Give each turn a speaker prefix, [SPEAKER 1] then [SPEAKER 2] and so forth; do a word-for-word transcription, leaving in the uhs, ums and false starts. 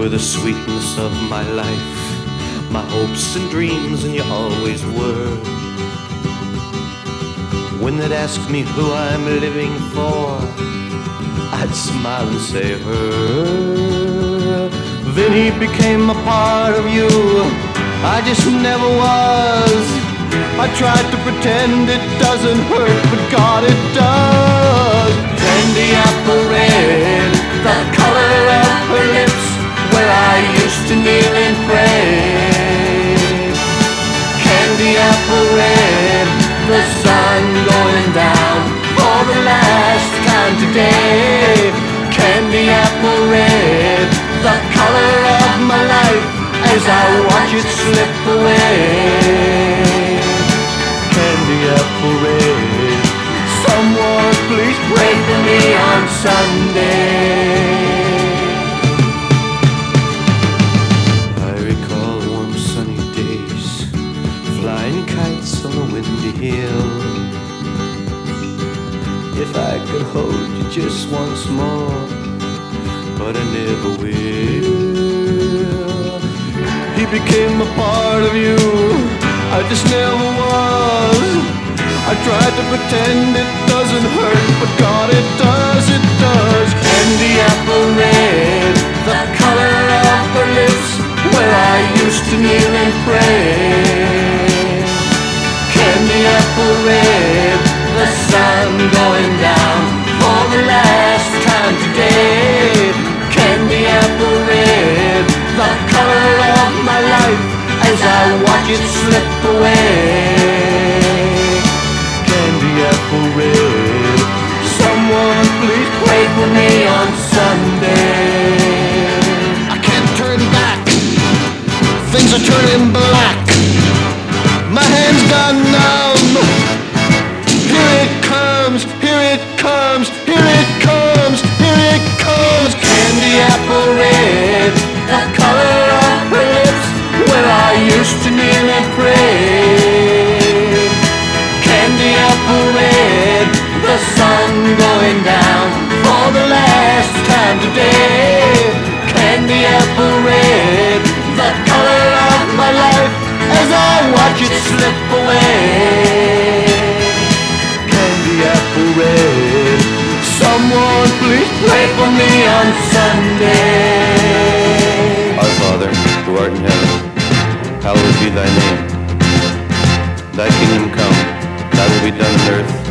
[SPEAKER 1] were the sweetness of my life, my hopes and dreams, and you always were. When they'd ask me who I'm living for, I'd smile and say her. Then he became a part of you, I just never was. I tried to pretend it doesn't hurt, but God, it does. Candy apple red, the color of her lips, where I used to kneel and pray. Candy apple red, the sun going down for the last time today. Candy apple red, the color of my life, as I watch it slip away. Candy apple red, someone please pray for me on Sunday. I recall warm sunny days, flying kites on a windy hill. If I could hold you just once more, but I never will. He became a part of you, I just never was. I tried to pretend it doesn't hurt, but God, it does, it does. Candy apple red, the color of her lips, where I used to kneel and pray. Candy apple red, the sun going down for the last time today. Candy apple red, the color of my life, as I watch it slip away. Candy apple red, someone please pray for me on Sunday. I can't turn back, things are turning black. My hands gone numb. Here it comes, here it comes, here it comes, here it comes. Candy apple red, the color of her lips, where I used to kneel and pray. Candy apple red, the sun going down for the last time today. Candy apple red, the color of my life, as I watch it slip away. Candy apple red, someone please pray for me on Sunday. Our Father, who art in heaven, hallowed be thy name. Thy kingdom come, thy will be done on earth